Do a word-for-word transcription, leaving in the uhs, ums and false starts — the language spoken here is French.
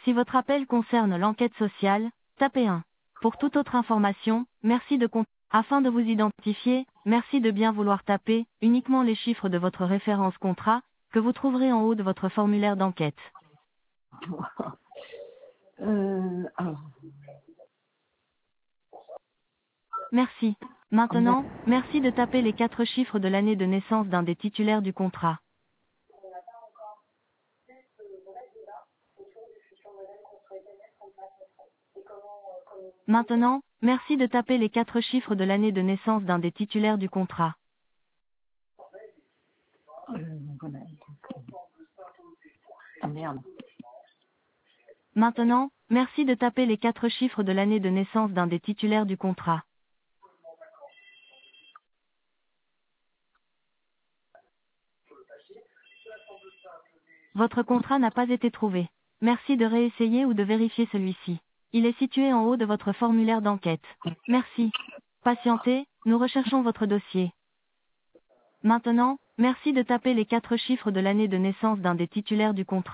Si votre appel concerne l'enquête sociale, tapez un. Pour toute autre information, merci de con- Afin de vous identifier, merci de bien vouloir taper uniquement les chiffres de votre référence contrat, que vous trouverez en haut de votre formulaire d'enquête. Euh, alors, Merci. Maintenant, merci de taper les quatre chiffres de l'année de naissance d'un des titulaires du contrat. Maintenant, merci de taper les quatre chiffres de l'année de naissance d'un des titulaires du contrat. euh, voilà. Ah merde. Maintenant, merci de taper les quatre chiffres de l'année de naissance d'un des titulaires du contrat. Votre contrat n'a pas été trouvé. Merci de réessayer ou de vérifier celui-ci. Il est situé en haut de votre formulaire d'enquête. Merci. Patientez, nous recherchons votre dossier. Maintenant, merci de taper les quatre chiffres de l'année de naissance d'un des titulaires du contrat.